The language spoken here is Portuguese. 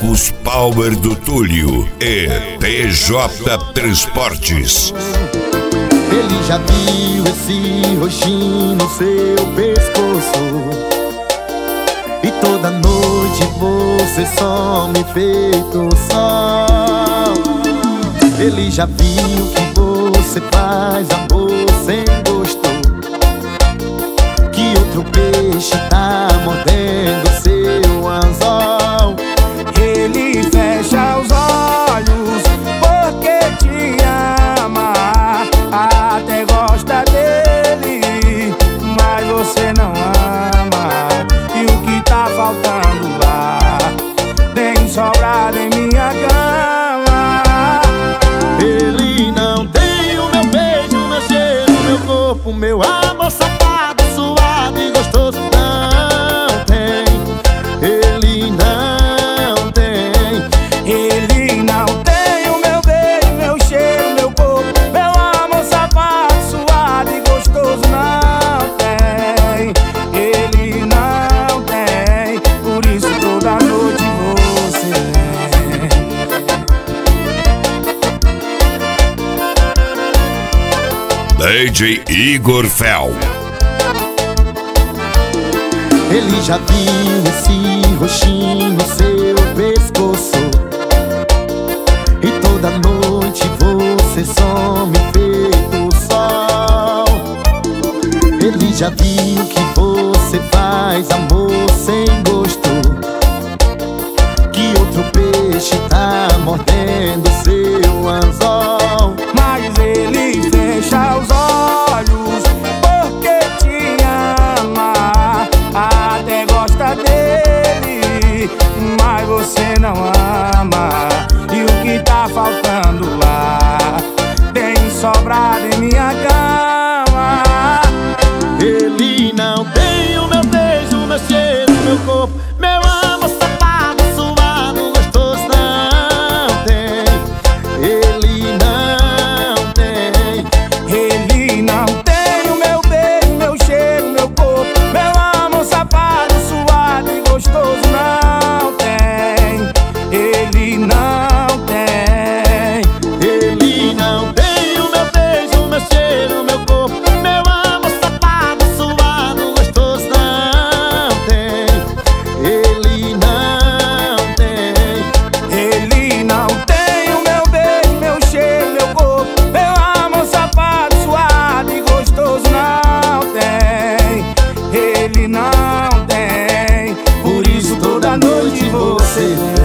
Blocos Power do Túlio e TJ Transportes. Ele já viu esse roxinho no seu pescoço, e toda noite você some feito sol. Ele já viu que você faz amor sem gosto, que outro peixe tá mordendo seu anzol. Ele fecha os olhos porque te ama, até gosta dele, mas você não ama. E o que tá faltando lá tem sobrado em minha cama. Ele não tem o meu beijo, meu cheiro, meu corpo, meu amor safado, suado e gostoso. Não tem, ele não tem. Ele não tem o meu beijo, meu cheiro, meu corpo, meu amor safado, suado e gostoso. Não tem, ele não tem. Por isso toda noite você vem. DJ Igor Fel. Ele já viu esse roxinho no seu pescoço, e toda noite você some feito sol. Ele já viu que você faz amor sem gosto, que outro peixe tá mordendo seu anzol. Mas ele fecha os olhos porque te ama, até gosta dele, mas você não ama. E o que tá faltando lá tem sobrado em minha cama. Ele não tem o meu beijo, meu cheiro, meu corpo, meu amor safado, suado, gostoso. Não tem, ele não tem. Ele não tem o meu beijo, meu cheiro, meu corpo, meu amor safado, suado e gostoso. Não tem, ele não tem. Ele não tem o meu beijo, meu cheiro, meu corpo, meu amor safado, suado, gostoso. Não tem, ele não tem. Ele não tem o meu beijo, meu cheiro, meu corpo, meu amor safado, suado e gostoso. Não tem, ele não tem. Por isso toda noite você vem.